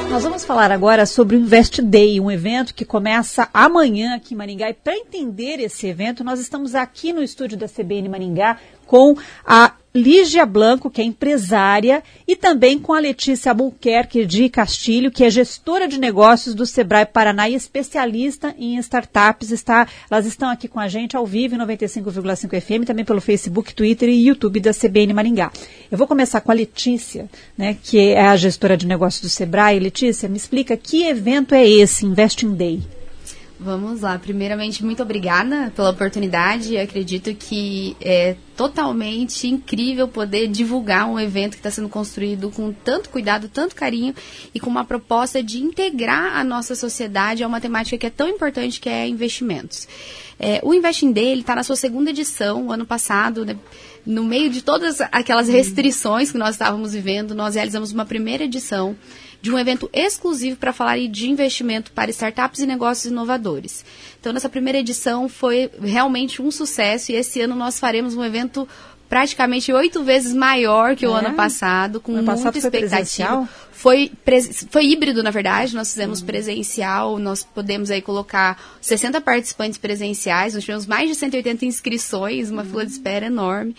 Nós vamos falar agora sobre o Invest Day, um evento que começa amanhã aqui em Maringá. E para entender esse evento, nós estamos aqui no estúdio da CBN Maringá com a Lígia Blanco, que é empresária, e também com a Letícia Albuquerque de Castilho, que é gestora de negócios do Sebrae Paraná e especialista em startups. Elas estão aqui com a gente ao vivo em 95,5 FM, também pelo Facebook, Twitter e YouTube da CBN Maringá. Eu vou começar com a Letícia, né, que é a gestora de negócios do Sebrae. Letícia, me explica que evento é esse, Investing Day? Vamos lá. Primeiramente, muito obrigada pela oportunidade. Eu acredito que é totalmente incrível poder divulgar um evento que está sendo construído com tanto cuidado, tanto carinho e com uma proposta de integrar a nossa sociedade a uma temática que é tão importante, que é investimentos. O Investing Day está na sua segunda edição. O ano passado, né, no meio de todas aquelas restrições que nós estávamos vivendo, nós realizamos uma primeira edição de um evento exclusivo para falar de investimento para startups e negócios inovadores. Então, nessa primeira edição foi realmente um sucesso e esse ano nós faremos um evento praticamente 8 vezes maior que o ano passado, com muita expectativa. Foi híbrido, na verdade, nós fizemos presencial, nós podemos aí colocar 60 participantes presenciais, nós tivemos mais de 180 inscrições, uma fila de espera enorme.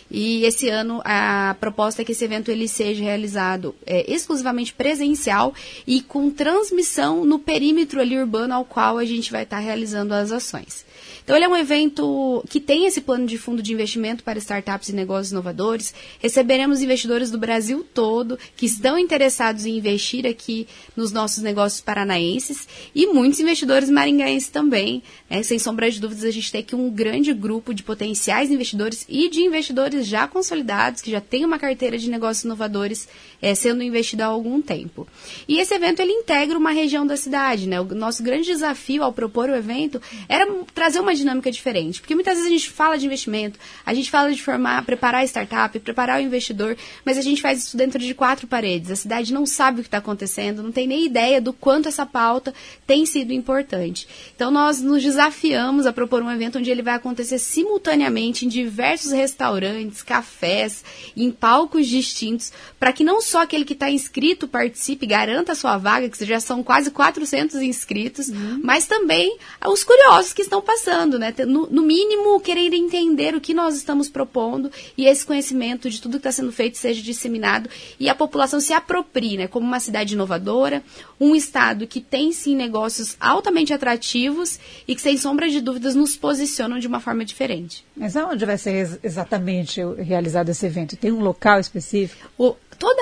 E esse ano a proposta é que esse evento ele seja realizado exclusivamente presencial e com transmissão no perímetro ali urbano ao qual a gente vai estar realizando as ações. Então, ele é um evento que tem esse plano de fundo de investimento para startups e negócios inovadores. Receberemos investidores do Brasil todo que estão interessados em investir aqui nos nossos negócios paranaenses e muitos investidores maringaenses também. Sem sombra de dúvidas, a gente tem aqui um grande grupo de potenciais investidores e de investidores já consolidados, que já têm uma carteira de negócios inovadores sendo investida há algum tempo. E esse evento, ele integra uma região da cidade, né? O nosso grande desafio ao propor o evento era trazer uma dinâmica diferente, porque muitas vezes a gente fala de investimento, a gente fala de preparar a startup, preparar o investidor, mas a gente faz isso dentro de 4 paredes. A cidade não sabe o que está acontecendo, não tem nem ideia do quanto essa pauta tem sido importante. Então, nós nos desafiamos a propor um evento onde ele vai acontecer simultaneamente em diversos restaurantes, cafés, em palcos distintos, para que não só aquele que está inscrito participe, garanta a sua vaga, que já são quase 400 inscritos, mas também os curiosos que estão passando, né? No mínimo, querer entender o que nós estamos propondo e esse conhecimento de tudo que está sendo feito seja disseminado e a população se aproprie, né? Como uma cidade inovadora, um estado que tem, sim, negócios altamente atrativos e que, sem sombra de dúvidas, nos posicionam de uma forma diferente. Mas aonde vai ser exatamente realizado esse evento? Tem um local específico? Toda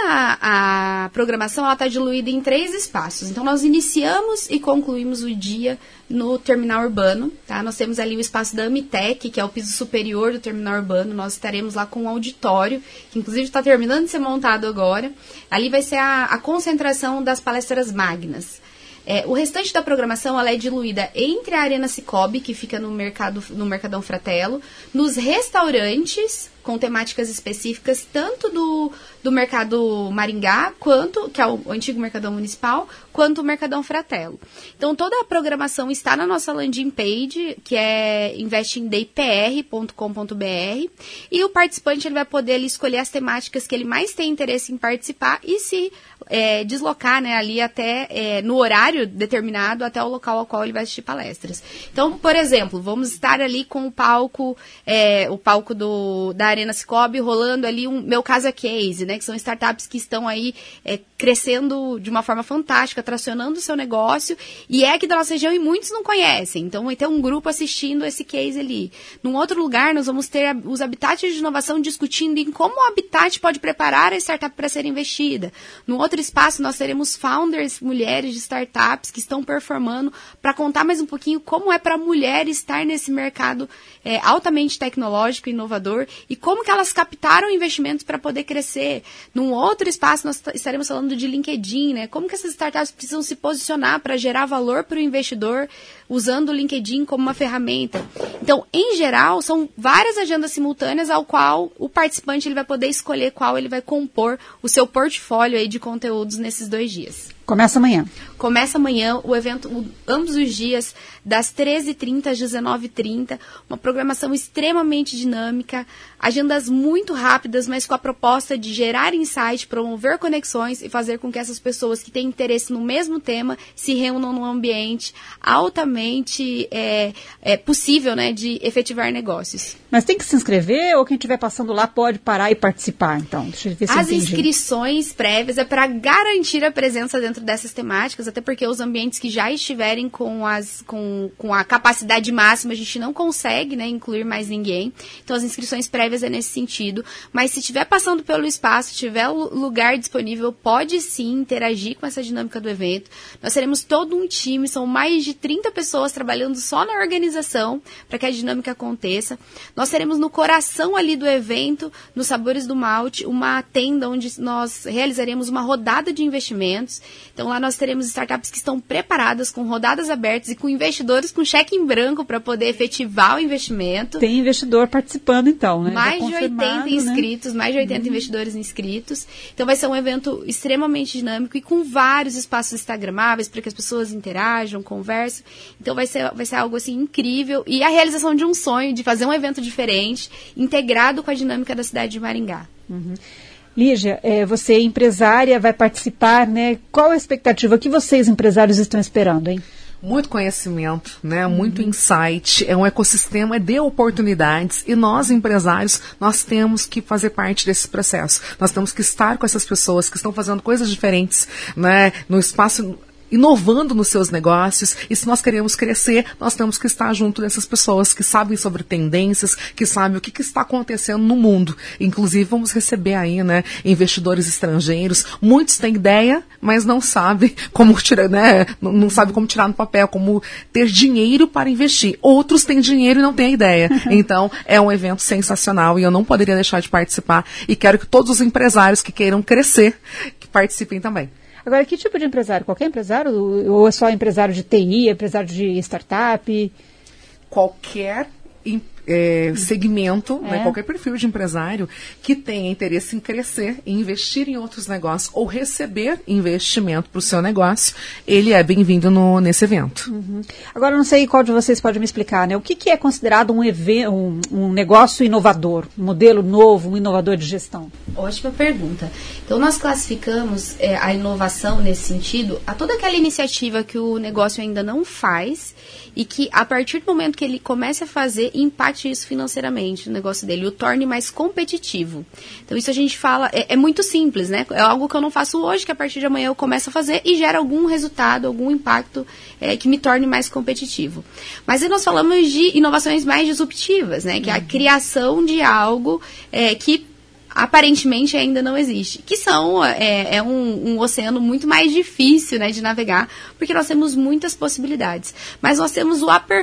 a programação está diluída em 3 espaços. Então, nós iniciamos e concluímos o dia no terminal urbano. Tá? Nós temos ali o espaço da Amitec, que é o piso superior do terminal urbano. Nós estaremos lá com um auditório, que inclusive está terminando de ser montado agora. Ali vai ser a concentração das palestras magnas. O restante da programação ela é diluída entre a Arena Cicobi, que fica no Mercadão Fratello, nos restaurantes com temáticas específicas, tanto do Mercado Maringá, que é o antigo Mercadão Municipal, quanto o Mercadão Fratello. Então, toda a programação está na nossa landing page, que é investingdaypr.com.br, e o participante ele vai poder ali escolher as temáticas que ele mais tem interesse em participar e se deslocar, né, ali até no horário determinado até o local ao qual ele vai assistir palestras. Então, por exemplo, vamos estar ali com o palco da Arena Cicobi rolando ali um Meu Casa Case, né, que são startups que estão aí crescendo de uma forma fantástica, tracionando o seu negócio, e é aqui da nossa região e muitos não conhecem. Então, vai ter um grupo assistindo esse case ali. Num outro lugar, nós vamos ter os habitats de inovação discutindo em como o habitat pode preparar a startup para ser investida. Num outro espaço, nós teremos founders, mulheres de startups que estão performando para contar mais um pouquinho como é para a mulher estar nesse mercado altamente tecnológico e inovador e como que elas captaram investimentos para poder crescer. Num outro espaço, nós estaremos falando de LinkedIn, né? Como que essas startups precisam se posicionar para gerar valor para o investidor usando o LinkedIn como uma ferramenta. Então, em geral, são várias agendas simultâneas ao qual o participante ele vai poder escolher qual ele vai compor o seu portfólio aí de conteúdos nesses 2 dias. Começa amanhã. Começa amanhã o evento, ambos os dias, das 13h30 às 19h30. Uma programação extremamente dinâmica, agendas muito rápidas, mas com a proposta de gerar insight, promover conexões e fazer com que essas pessoas que têm interesse no mesmo tema se reúnam num ambiente altamente possível, né, de efetivar negócios. Mas tem que se inscrever ou quem estiver passando lá pode parar e participar, então? Deixa eu ver se eu entendi. As inscrições prévias é para garantir a presença dentro dessas temáticas, até porque os ambientes que já estiverem com a capacidade máxima, a gente não consegue, né, incluir mais ninguém. Então, as inscrições prévias é nesse sentido. Mas se estiver passando pelo espaço, tiver o lugar disponível, pode sim interagir com essa dinâmica do evento. Nós teremos todo um time, são mais de 30 pessoas trabalhando só na organização para que a dinâmica aconteça. Nós teremos no coração ali do evento, nos Sabores do Malte, uma tenda onde nós realizaremos uma rodada de investimentos. Então, lá nós teremos startups que estão preparadas com rodadas abertas e com investidores com cheque em branco para poder efetivar o investimento. Tem investidor participando, então, né? Mais de 80 inscritos, né? Mais de 80 investidores inscritos. Então, vai ser um evento extremamente dinâmico e com vários espaços instagramáveis para que as pessoas interajam, conversem. Então, vai ser algo, assim, incrível. E a realização de um sonho, de fazer um evento diferente, integrado com a dinâmica da cidade de Maringá. Uhum. Lígia, você é empresária, vai participar, né? Qual a expectativa que vocês, empresários, estão esperando, hein? Muito conhecimento, né? Muito insight, é um ecossistema de oportunidades e nós, empresários, nós temos que fazer parte desse processo. Nós temos que estar com essas pessoas que estão fazendo coisas diferentes, né? No espaço, inovando nos seus negócios, e se nós queremos crescer, nós temos que estar junto dessas pessoas que sabem sobre tendências, que sabem o que está acontecendo no mundo. Inclusive, vamos receber aí, né, investidores estrangeiros. Muitos têm ideia, mas não sabem como tirar, né, não sabem como tirar no papel, como ter dinheiro para investir. Outros têm dinheiro e não têm ideia. Então, é um evento sensacional e eu não poderia deixar de participar, e quero que todos os empresários que queiram crescer, que participem também. Agora, que tipo de empresário? Qualquer empresário? Ou é só empresário de TI, empresário de startup? Qualquer segmento, né, qualquer perfil de empresário que tenha interesse em crescer, em investir em outros negócios ou receber investimento para o seu negócio, ele é bem-vindo nesse evento. Uhum. Agora, eu não sei qual de vocês pode me explicar, né? O que é considerado um negócio inovador, um modelo novo, um inovador de gestão? Ótima pergunta. Então, nós classificamos a inovação nesse sentido a toda aquela iniciativa que o negócio ainda não faz e que, a partir do momento que ele comece a fazer, impacte isso financeiramente, o negócio dele, o torne mais competitivo. Então, isso a gente fala, é muito simples, né? É algo que eu não faço hoje, que a partir de amanhã eu começo a fazer e gera algum resultado, algum impacto que me torne mais competitivo. Mas aí nós falamos de inovações mais disruptivas, né? Que é a criação de algo que aparentemente ainda não existe, que são um oceano muito mais difícil, né, de navegar, porque nós temos muitas possibilidades. Mas nós temos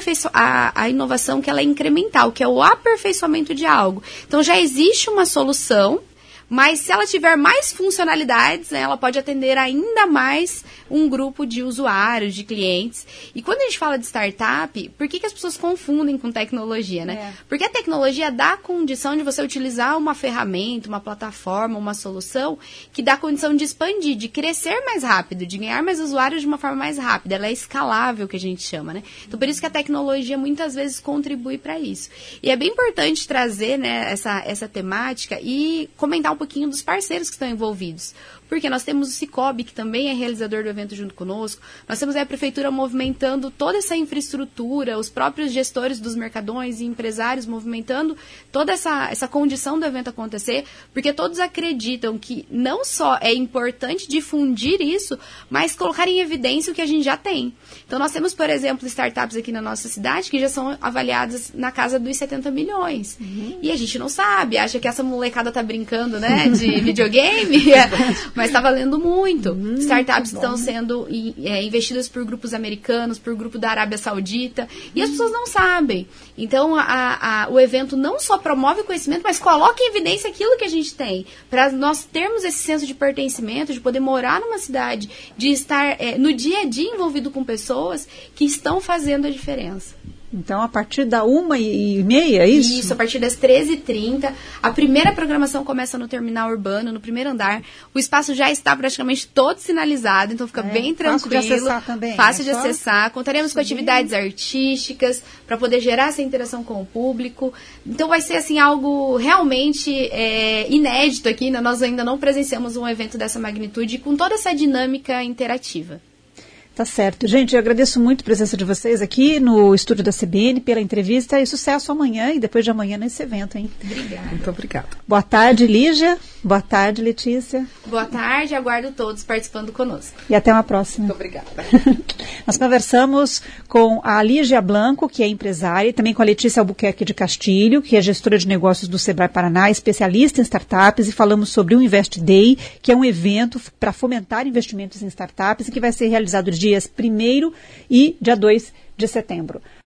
a inovação que ela é incremental, que é o aperfeiçoamento de algo. Então já existe uma solução, mas se ela tiver mais funcionalidades, né, ela pode atender ainda mais um grupo de usuários, de clientes. E quando a gente fala de startup, por que as pessoas confundem com tecnologia, né? Porque a tecnologia dá a condição de você utilizar uma ferramenta, uma plataforma, uma solução que dá a condição de expandir, de crescer mais rápido, de ganhar mais usuários de uma forma mais rápida. Ela é escalável, que a gente chama, né? Então, por isso que a tecnologia muitas vezes contribui para isso. E é bem importante trazer, né, essa temática e comentar um pouquinho dos parceiros que estão envolvidos. Porque nós temos o Cicobi, que também é realizador do evento junto conosco. Nós temos a Prefeitura movimentando toda essa infraestrutura, os próprios gestores dos mercadões e empresários movimentando toda essa condição do evento acontecer, porque todos acreditam que não só é importante difundir isso, mas colocar em evidência o que a gente já tem. Então, nós temos, por exemplo, startups aqui na nossa cidade que já são avaliadas na casa dos 70 milhões. Uhum. E a gente não sabe, acha que essa molecada tá brincando, né, de videogame, mas está valendo muito. Startups estão sendo investidas por grupos americanos, por grupo da Arábia Saudita, e as pessoas não sabem. Então, o evento não só promove o conhecimento, mas coloca em evidência aquilo que a gente tem, para nós termos esse senso de pertencimento, de poder morar numa cidade, de estar no dia a dia envolvido com pessoas que estão fazendo a diferença. Então, a partir da 1h30, é isso? Isso, a partir das 13h30. A primeira programação começa no terminal urbano, no primeiro andar. O espaço já está praticamente todo sinalizado, então fica bem tranquilo. Fácil de acessar também. Fácil de acessar. Contaremos com atividades artísticas para poder gerar essa interação com o público. Então, vai ser assim algo realmente inédito aqui. Né? Nós ainda não presenciamos um evento dessa magnitude com toda essa dinâmica interativa. Tá certo. Gente, eu agradeço muito a presença de vocês aqui no estúdio da CBN pela entrevista e sucesso amanhã e depois de amanhã nesse evento, hein? Obrigada. Muito obrigada. Boa tarde, Lígia. Boa tarde, Letícia. Boa tarde, aguardo todos participando conosco. E até uma próxima. Muito obrigada. Nós conversamos com a Lígia Blanco, que é empresária, e também com a Letícia Albuquerque de Castilho, que é gestora de negócios do Sebrae Paraná, especialista em startups, e falamos sobre o Invest Day, que é um evento para fomentar investimentos em startups e que vai ser realizado dias 1º e dia 2 de setembro.